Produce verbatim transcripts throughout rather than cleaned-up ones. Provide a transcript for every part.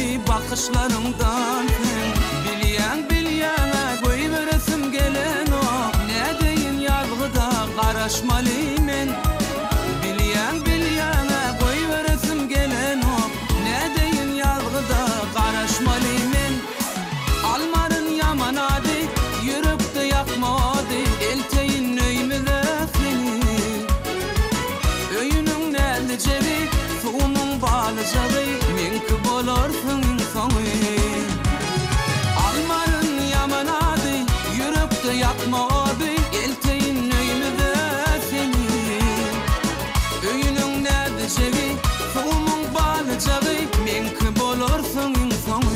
seni bakışlarımdan Bilyen bilyene koyveresim gelen o Ne deyin yargıda karışmalı men Bilyen bilyene koyveresim gelen o Ne deyin yargıda karışmalı men Almarın yaman adı yürekte yakmadı Elteyin nöymüde seni Öyünün neldi cebi Suğunun balıcağı Minki bolorsun insanı Almarın yaman adı Yürekte yakmadı Elteyin nöymüde seni Öyünün neldi cebi Suğunun balıcağı Minki bolorsun insanı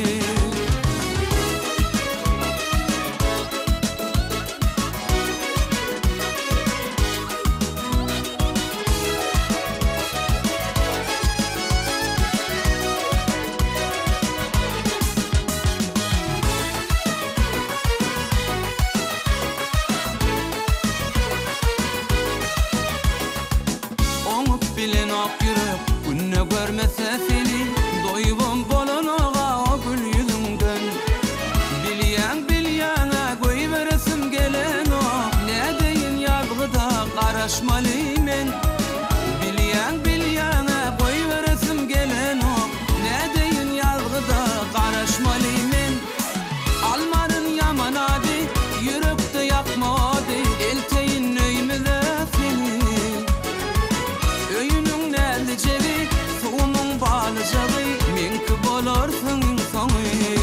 Bilen ak yürek günne görmese seni Doyubum bolanağa o gül yüzünden Bilyen bilyene koyveresim gelen o Ne deyin yargıda karışmalı men Bilyen bilyene koyveresim gelen o Ne deyin yargıda karışmalı men Almarın yaman adı yürekte yakmadı Elteyin nöymüde seni Öyünün neldi cebi, suğunun balıcağı Minki bolorsun insanı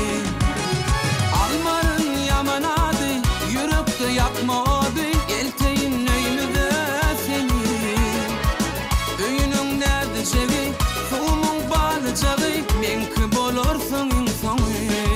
Almarın yaman adı, yürekte yakmadı Elteyin nöymüde seni Öyünün neldi cebi, suğunun balıcağı Minki bolorsun insanı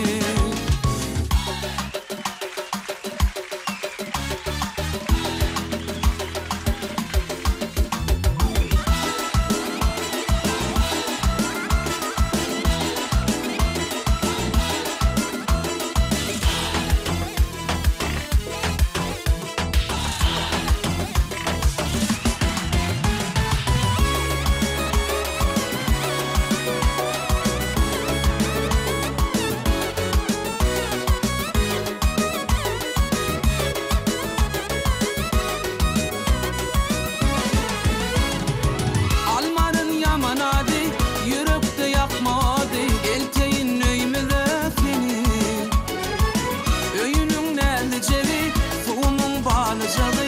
Yürekte yakmadı Elteyin nöymüde seni Öyünün neldi cebi Suğunun balıcağı